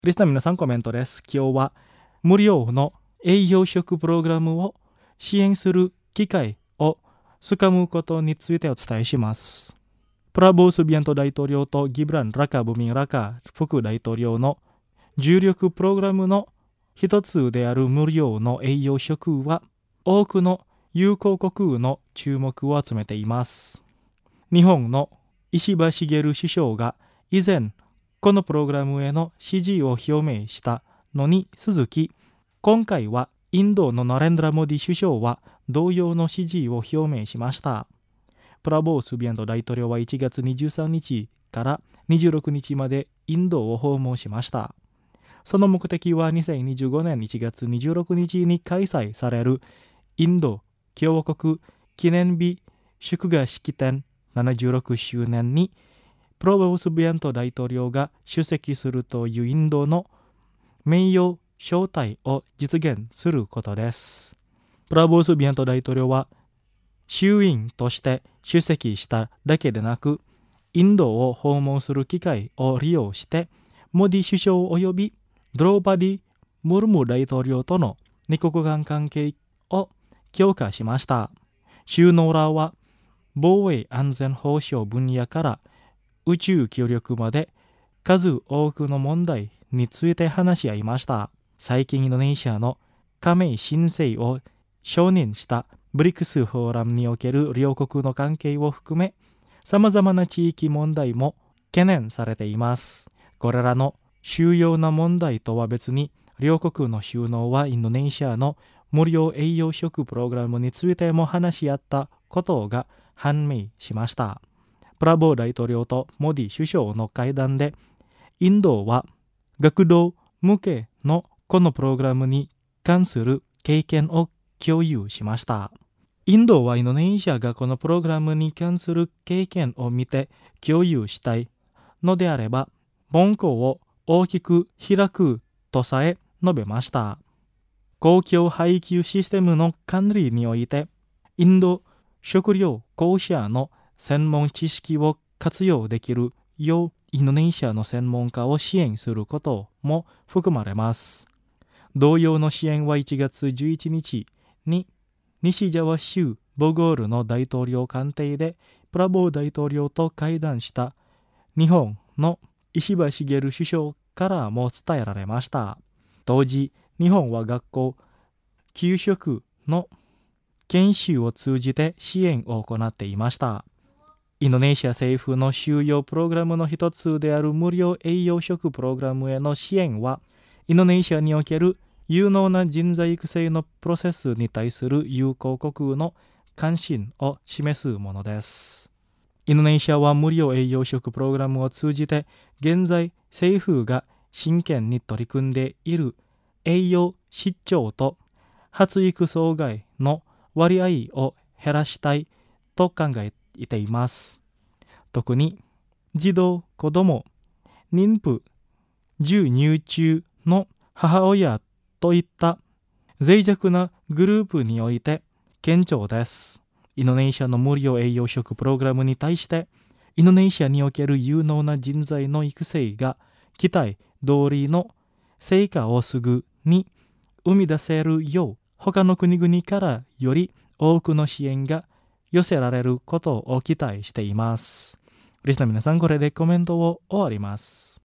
リスナーの皆さん、コメントです。今日は無料の栄養食プログラムを支援する機会をつかむことについてお伝えします。プラボー・スビアント大統領とギブラン・ラカ・ブミン・ラカ副大統領の重力プログラムの一つである無料の栄養食は多くの友好国の注目を集めています。日本の石破茂首相が以前このプログラムへの支持を表明したのに続き、今回はインドのナレンドラ・モディ首相は同様の支持を表明しました。プラボー・スビアント大統領は1月23日から26日までインドを訪問しました。その目的は2025年1月26日に開催されるインド共和国記念日祝賀式典76周年にプラボー・スビアント大統領が出席するというインドの名誉招待を実現することです。プラボー・スビアント大統領は衆院として出席しただけでなく、インドを訪問する機会を利用して、モディ首相及びドローパディ・ムルム大統領との二国間関係を強化しました。首脳らは防衛安全保障分野から宇宙協力まで数多くの問題について話し合いました。最近インドネシアの加盟申請を承認したブリックスフォーラムにおける両国の関係を含め、様々な地域問題も懸念されています。これらの主要な問題とは別に、両国の首脳はインドネシアの無料栄養食プログラムについても話し合ったことが判明しました。プラボー大統領とモディ首相の会談で、インドは学童向けのこのプログラムに関する経験を共有しました。インドはインドネシアがこのプログラムに関する経験を見て共有したいのであれば、門戸を大きく開くとさえ述べました。公共配給システムの管理において、インド食料公社の専門知識を活用できるようインドネシアの専門家を支援することも含まれます。同様の支援は1月11日に西ジャワ州ボゴールの大統領官邸でプラボー大統領と会談した日本の石破茂首相からも伝えられました。当時、日本は学校給食の研修を通じて支援を行っていました。インドネシア政府の主要プログラムの一つである無料栄養食プログラムへの支援は、インドネシアにおける有能な人材育成のプロセスに対する友好国の関心を示すものです。インドネシアは無料栄養食プログラムを通じて、現在政府が真剣に取り組んでいる栄養失調と発育障害の割合を減らしたいと考えています。特に児童、子ども、妊婦、授乳中の母親といった脆弱なグループにおいて顕著です。インドネシアの無料栄養食プログラムに対して、インドネシアにおける有能な人材の育成が期待通りの成果をすぐに生み出せるよう、他の国々からより多くの支援が寄せられることを期待しています。リスナーの皆さん、これでコメントを終わります。